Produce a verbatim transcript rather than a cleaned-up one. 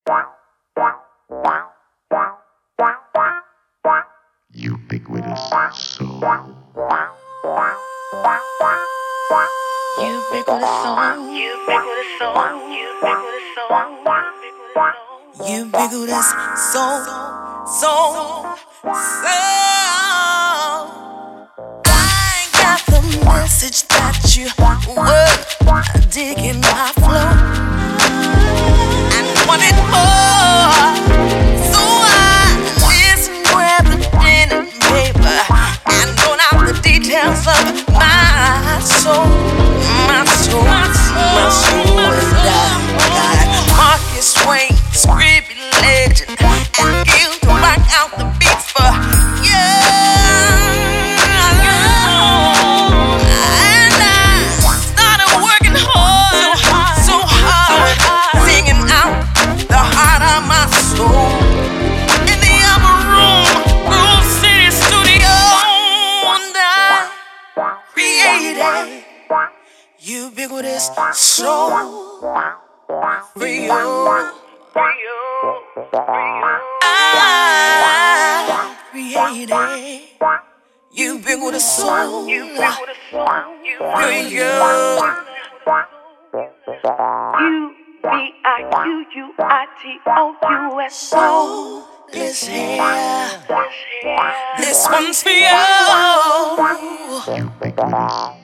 Ubiquitous soul. Ubiquitous soul. Ubiquitous soul. Ubiquitous soul. Ubiquitous soul. Soul. Soul. I got the message that you were digging my flow and wanted more. So I listened, grabbed the pen and paper and wrote out the details of my soul, my soul, my soul. And I got Marcus Wayne, script legend, and Gil to rock out the beats for you. And I started working hard, so hard, singing out the heart of my soul in the upper room, Groove City Studio, and I created ubiquitous soul for you. I created ubiquitous soul for you. U B I Q U I T O U S. Soul is here. This one's for you. Ubiquitous